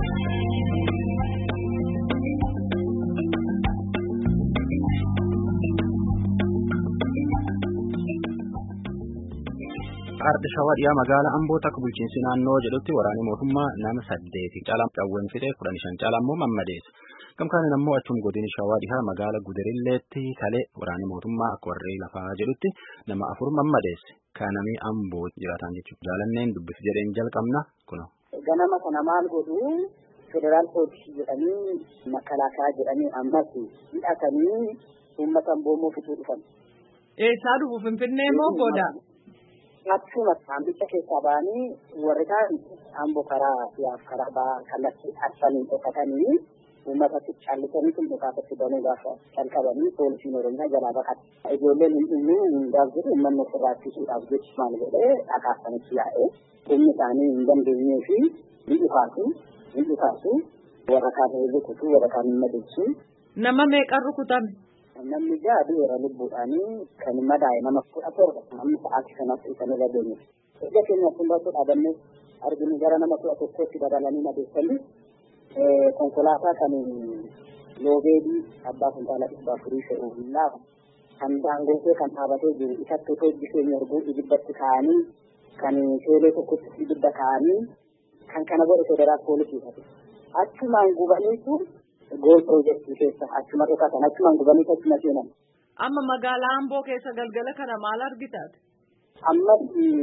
Arda Shawadiyaa magaalaa Amboo takka bulchiinsi naannoo jedhutti waraanni mootummaa nama 8 caalaa qawween fixee 15 caalaa immoo mammadeessa. Gamkaan ammoo achum godina Shawadiyaa magaalaa Gudarilleetti kalee waraanni mootummaa akka warree lafaa jedhutti nama 4 mammadeesse. Kanami Amboo jiraatan jechuudha. Jaalanneen dubbis jedheen jalqabna kuno. Ganama kana maal godhu federaal poolisii jedhanii makalaakaa jedhanii ammas hidhatanii uummata Amboo fixuu dhufan. Eessaa dhufu Finfinnee moo booda? Akkuma saambicha keessaa ba'anii warri kaan Amboo karaa siyaaf karaa ba'aa kallattii arsanii dhokatanii uummatatti callisanii kun dhukaafatti banuu gaafa calqabanii poolisiin Oromiyaa jalaa baqate. Ijoolleen inni hundaaf jedhu uummanni ofirraa ittisuudhaaf jecha maal godhee dhakaasanitti yaa'ee humni isaanii hin dandeenyee fi ni dhukaasu warra kaan rukutu warra kaan madeessu. Nama meeqan rukutame? Namni ja'a lubbuudhaanii kan madaa'e nama 17 namni sa'aatii kanatti isanirra deemu. Erga keenya hundatu dhaabannee arginu gara nama 11tti dabalanii madeessanii konkolaataa kan loobeedii abbaa kuntaala 400 fe'uudhaaf kan daangessee kan dhaabatee jiru isatti otoo hojjisee arguu ibiddatti kaa'anii kan teelee tokkotti ibidda kaa'anii kan kana godhe federaal poolisiidha. Achumaan gubaniitu gool piroojeektii keessa achuma dhokatan achumaan gubanii achuma seenan. Amma magaalaa Amboo keessa galgala kana maal argitaati? Amma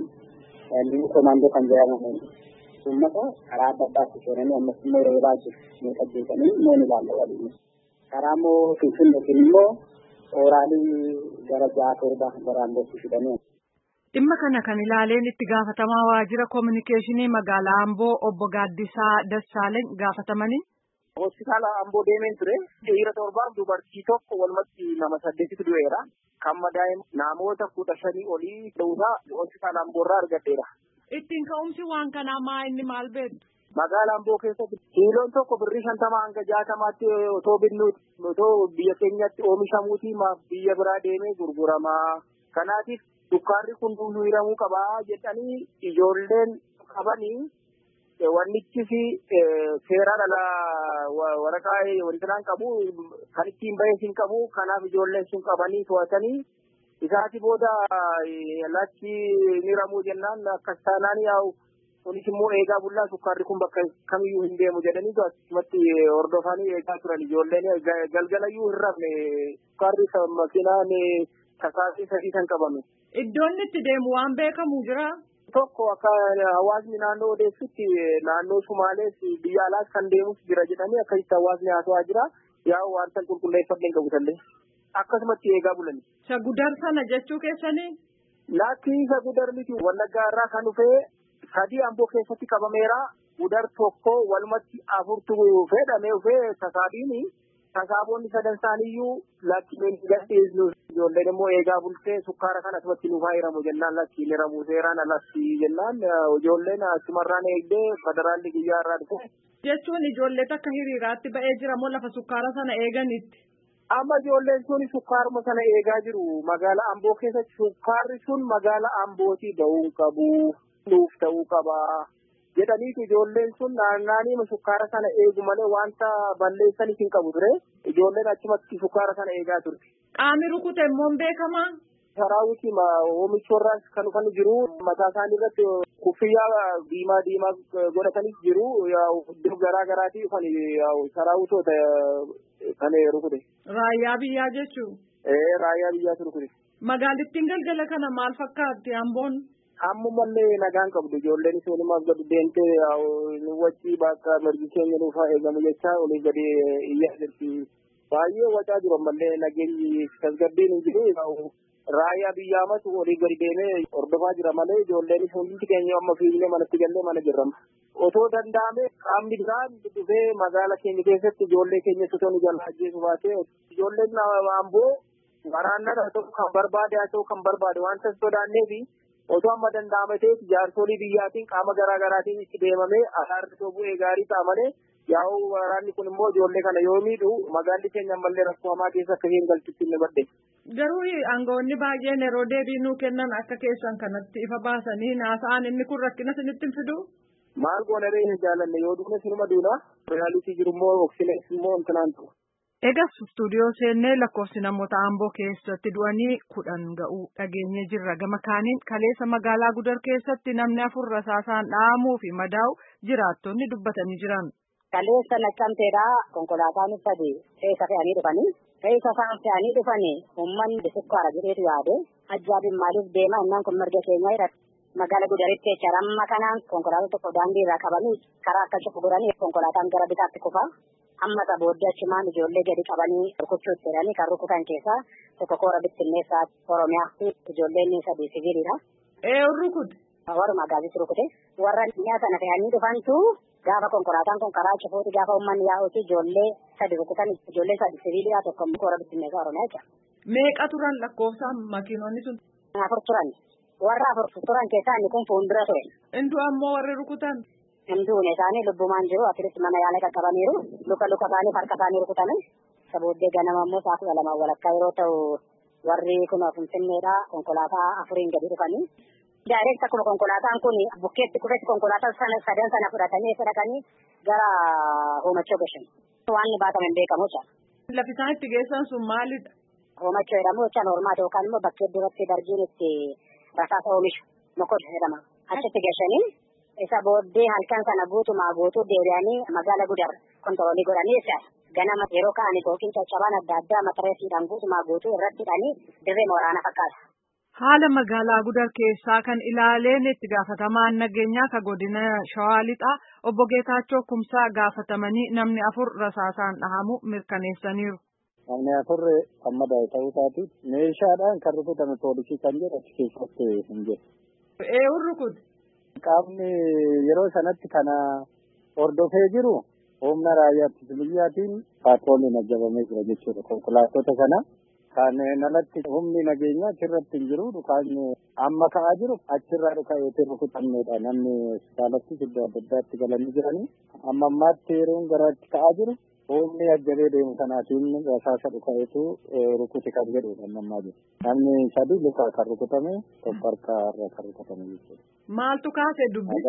inni komaandoo kan jedhaman uummata karaa adda addaatti seenanii ammas immoo reebaa jiru. Ni qabdeessanii ni ilaalla waliin. Karaa immoo Finfinneetiin immoo ooraalii gara 6-7 gara Ambootti fidanii. Dhimma kana kan ilaaleen itti gaafatamaa waajjira kominikeeshinii magaalaa Amboo obbo Gaaddisaa Dassaaleny gaafatamanii. Hospitaala Amboo deemeen ture. Dhiira 7 dubartii tokko walumatti nama 8tu du'eera. Kan madaa'e namoota 15 olii ta'uusaa hospitaala Amboorraa argadheera. Ittiin ka'umsi waan kanaa maa inni maal beektu? Magaalaa Amboo keessatti kiiloon tokko birrii 50 hanga 60tti otoo binnuuti. Otoo biyya keenyatti oomishamuuti biyya biraa deemee gurguramaa. Kanaatiif sukkaarri kun hiramuu qabaa jedhanii ijoolleen qabanii wannichi fi seeraan ala waraqaa wantinaan qabu kan ittiin bahee hin qabu. Kanaaf ijoolleen sun qabanii to'atanii isaati booda lachi hiramuu jennaan akkas taanaan yaa'u kunis immoo eegaa bullaa sukkaarri kun bakka kamiyyuu hin deemu jedhanii akkasumatti hordofanii eegaa turan ijoolleen galgalayyuu hin rafne sukkaarri makiinaan tasaasii 3 kan qabame. Iddoon itti deemu waan beekamu jira. Tokko akka hawaasni naannoo odeessutti naannoo Sumaalees biyya alaas kan deemus jira jedhanii akkasitti hawaasni haasawaa jira. Yaa'u wanta qulqulleeffadheen qabu sallee akkasumatti eegaa bulani. Isa gudar sana jechuu keessanii? Lakki isa gudar miti Wallaggaa irraa kan dhufee 3 Amboo keessatti qabameera. Gudar tokko walumatti 4tu fedhamee dhufee tasaabiini. Tasaaboonni 3 isaaniiyyuu lakkiin gadhiisnu ijoolleen immoo eegaa bultee sukkaara kana asumatti nuuf hiramu jennaan lakkiin hiramu seeraan alatti jennaan ijoolleen asumarraan eegdee federaalli guyyaa irraa dhufe. Jechuun ijoollee takka hiriiraatti ba'ee jira moo lafa sukkaara sana eeganitti? Amma ijoolleen sun sukkaaruma sana eegaa jiru. Magaalaa Amboo keessatti sukkaarri sun magaalaa Ambootii ba'uu qabu nuuf ta'uu qaba jedhaniitu ijoolleen sun naannanii sukkaara sana eegu malee wanta balleessanii hin qabu ture. Ijoolleen achumatti sukkaara sana eegaa turte. Qaamni rukute immoo beekamaa? Saraawwitii oomichoorraas kan dhufan jiru. Mataa isaanii irratti kuffiyyaa diimaa godhatanis jiru. Iddoo garaa garaatii dhufan saraawwitoota kan rukute. Raayyaa biyyaa jechuun? Raayyaa biyyaatu rukute. Magaalittiin galgala kana maal fakkaatti Amboon? Ammumallee nagaan qabdu ijoolleen isinumaaf gadi deemtee wachii bakka mirgi keenya nuuf haa eegamu jechaa olii gadi iyyaa jirti. Baay'ee wacaa jiru ammallee nageenyi tasgabbiin hin jiru. Raayyaa biyyaamatu olii gadi deemee hordofaa jira malee ijoolleen hundi keenya amma fiignee manatti gallee mana jirrama. Otoo danda'ame qaamni biraan dhufee magaala keenya keessatti ijoollee keenya osoo nu jalaa ajjeesu baatee ijoolleen Amboo waraanaa haa ta'u kan barbaade haa ta'u kan barbaade wanta sodaanneefi otoo amma danda'amatee jaarsolii biyyaatiin qaama garaa garaatiin itti deemamee araarri bu'ee gaarii ta'a malee yaa'u waraanni kun immoo ijoollee kana yoo miidhu magaalli keenya ammallee rakkoo hamaa keessa akka hin galchutti inni badde. Garuu aangawoonni baay'een yeroo deebii nuu kennan akka keessan kanatti ifa baasanii naasa'an inni kun rakkina isinitti hin fidu? Maal goonaree hin jaalanne yoo duune sinuma duuna reyaalitii jirummoo oksinees immoo intinaan ta'u. Egaa istuudiyoo seennee lakkoofsi namoota Amboo keessatti du'anii 10 ga'uu dhageenye jirra. Gama kaaniin kaleessa magaalaa Gudar keessatti namni 4 rasaasaan dhahamuu fi madaa'u jiraattonni dubbatanii jiran. Kaleessa Naqqamteedhaa konkolaataan sadii keessa fe'anii dhufanii keessa isaan fe'anii dhufanii uummanni sukkaara jedheetu yaade ajjaabiin maaliif deema innaan kun mirga keenya jedha. Magaalaa Gudaritti jecha ramma kanaan konkolaataa tokko daandii irraa qabanii karaa akka cufu godhanii konkolaataan gara bitaatti kufa. Amma isa booddee achumaan ijoollee gadi qabanii rukuchuutti jedhanii kan rukutan keessaa tokko koora bittinneessaa Oromiyaa ijoolleen sadii siviilidha. Rukute. Warra gaazexii rukute. Warra nyaata sana fe'anii dhufantu gaafa konkolaataan kun karaa cufuuti gaafa uummanni yaa'uuti ijoollee sadii rukutan ijoollee sadii siviilidha tokko koora bittinneessaa Oromiyaa jecha. Meeqa turan lakkoofsaan makiinonni sun? 4 turan. Warra 4 turan keessaa inni kun fuuldura ture. Induu ammoo warri rukutan? Hinduun isaanii lubbumaan jiru asirratti mana yaalaa qaqqabaniiru luka isaanii harka isaanii rukutame isa booddee ganama immoo sa'a 12 walakkaa yeroo ta'u warri kun Finfinneedha konkolaataa 4 gadi dhufanii daayireekt akkuma konkolaataan kun bukkeetti kufetti konkolaataa sadan sana fudhatanii dhaqanii gara Hoomachoo gashan waan baataman beekamu jecha. Lafi isaan itti geessan sun maalidha? Hoomachoo jedhamu jecha normaati yookaan immoo bakkee duratti dargiin itti rasaasa oomishu Mokoda jedhama achitti gashanii. Isa booddee halkan sana guutuu deebi'anii magaalaa Gudar kontiroolii godhanii jecha ganama yeroo ka'anii tookiin caccabaan adda addaa matareessiidhaan guutuu irratti hidhanii dirree waraanaa fakkaata. Haala magaalaa Gudar keessaa kan ilaaleen itti gaafatamaan nageenyaa ka godina Shawaa Lixaa obbo Geetaachoo Kumsaa gaafatamanii namni 4 rasaasaan dhahamu mirkaneessaniiru. Namni 4 amma ta'uu taati meeshaadhaan kan rukutame poolisii kan jedhu achi keessatti hin jiru. Rukute. Qaamni yeroo sanatti kana hordofee jiru humna raayyaa ittisa biyyaatiin paatrooliin ajjabamee jira jechuudha. Konkolaattota kana kan alatti humni nageenyaa achirratti hin jiru dhukaan amma ka'aa jiru achirraa dhuka'eetii rukutamneedha. Namni hospitaalatti iddoo adda addaatti galanii jiranii amma ammaatti yeroon garaatti ka'aa jiru humni ajjabee deemu sanaatiin rasaasa dhuka'eetu rukute kan jedhudha amma ammaa jiru. Namni 3 luka kan rukutame tokko harkarra kan rukutame jechuudha. Maaltu kaase dubbi?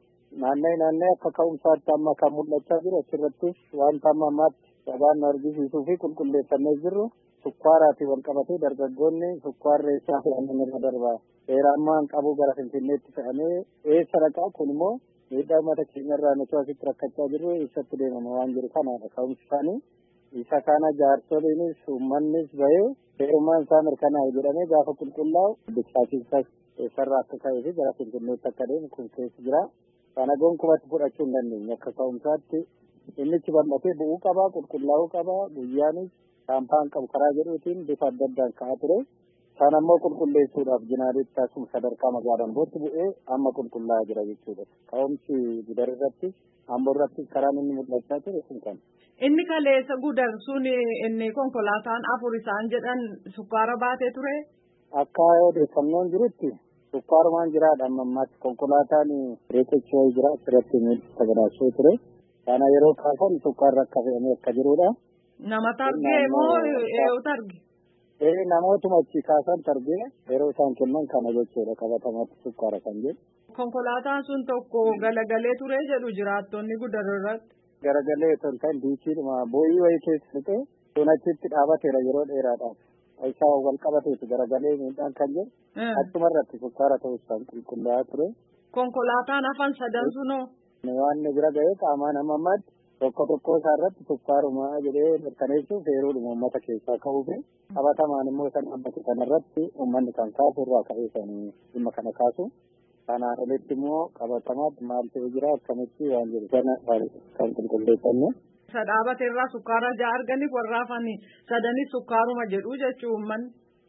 Naannee akka ka'umsaatti amma kan mul'achaa jiru achirrattis wanta amma ammaatti sabaan argisiisuu fi qulqulleeffannee jirru sukkaaratti wal qabatee dargaggoonni sukkaarra isaa fe'anii irra darbaa seeraan qabu gara Finfinneetti fe'amee eessa dhaqaa kun immoo miidhaa uummata keenyarraa nuti asitti rakkachaa jirru eessatti deemama waan jiru kanaadha ka'umsi isaanii isa kana jaarsoliinis uummannis bahee seerummaan isaa mirkanaa'e jedhamee gaafa qulqullaa'u bichaatiinsas eessarraa akka ka'ee fi gara Finfinneetti akka deemu kun keessa jira. Kana gonkumatti fudhachuu hin dandeenye akka ka'umsaatti innichi bal'atee bu'uu qaba qulqullaa'uu qaba guyyaanis kaampaan qabu karaa jedhuutiin bifa adda addaan ka'aa ture. Kan ammoo qulqulleessuudhaaf jinaaletti taasisuun sadarkaa magaalaa Ambootti bu'ee amma qulqullaa'aa jira jechuudha. Ka'umsi Gudar irrattis Amboo irrattis karaan inni mul'achaa ture sun kana. Inni kaleessa Gudar sun inni konkolaataan 4 isaan jedhan sukkaara baatee ture. Akka odeeffannoon jirutti sukkaarumaan jiraadha amma ammaatti konkolaataan reeqechoo jira asirratti tagadaasoo ture. Kana yeroo kaasan sukkaarra akka fe'amee akka jirudha. Nama targee moo eeyyuu targe? Namootuma achi kaasan targee yeroo isaan kennan kana jechuudha qabatamaatti sukkaara kan jedhu. Konkolaataan sun tokko galagalee ture jedhu jiraattonni Gudar irratti. Garagalee osoo hin ta'in diikiidhuma booyyii wayii keessa dhiqee sun achitti dhaabateera yeroo dheeraadhaaf. Isaa wal qabateetu garagalee miidhaan kan jedhu. Achuma irratti sukkaara ta'uu isaan qulqullaa'aa ture. Konkolaataan hafan sadan sunoo. Waan bira ga'ee qaamaan amma ammaatti tokko isaa irratti sukkaaruma jedhee mirkaneessuuf heeruudhuma uummata keessaa ka'uu fi qabatamaan immoo kan dhaabbate kanarratti uummanni kan kaasu irraa ka'ee dhimma kana kaasu. Kanaan olitti immoo qabatamaatti maal ta'ee jira akkamitti waan jiru kana kan qulqulleeffanne. Isa dhaabate irraa sukkaara ja'a arganiif warra hafanii sadanis sukkaaruma jedhu jechuun uummanni.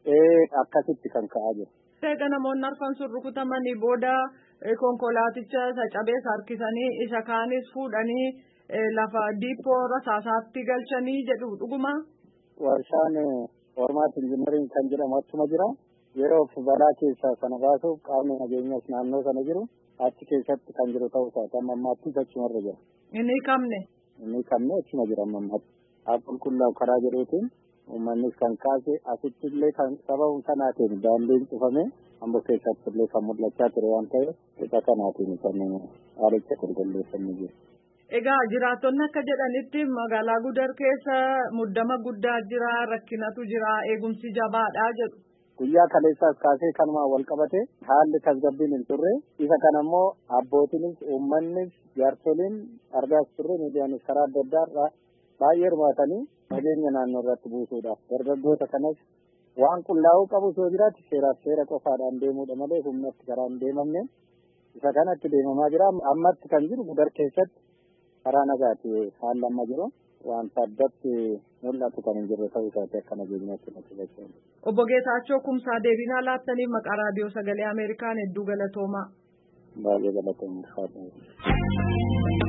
Akkasitti kan ka'aa jiru. Egaa namoonni arfan sun rukutamanii booda konkolaaticha isa cabee harkisanii isa kaanis fuudhanii lafa diippoo rasaasaatti galchanii jedhu dhuguma. Warshaan Ormaat Injinariin kan jedhamu achuma jira. Yeroo balaa keessaa sana baasuuf qaamni nageenyaas naannoo sana jiru achi keessatti kan jiru ta'uu isaati amma ammaatti achumarra jira. Inni kamne achuma jira amma ammaatti. Haa qulqullaa'u karaa jedhuutiin uummannis kan kaase asitti illee kan sababa sanaatiin daandiin cufame Amboo keessatti illee kan mul'achaa ture waan ta'eef isa kanaatiin kan haalicha qulqulleessanii jiru. Egaa jiraattonni akka jedhanitti magaalaa Gudar keessa muddama guddaa jira, rakkinatu jira, eegumsi jabaadha jedhu. Guyyaa kaleessaas kaasee kanumaan wal qabate haalli tasgabbiin hin turre. Isa kana immoo abbootiinis uummannis jaarsoliin argaas turre miidiyaanis karaa adda addaa baay'ee hirmaatanii nageenya naannoo irratti buusuudhaaf dargaggoota kanas waan qullaa'uu qabu osoo jiraatti seeraaf seera qofaadhaan deemuudha malee humnatti karaa hin deemamne. Isa kanatti deemamaa jira. Ammatti kan jiru Gudar keessatti karaa nagaati haalli amma jiru wanta addatti mul'atu kan hin jirre ta'uu isaati akka nageenyaatti natti fakkaata. Obbo Geetaachoo Kumsaa deebinaa laattaniif maqaa raadiyoo sagalee Ameerikaan hedduu galatoomaa. Baay'ee galatoomaa.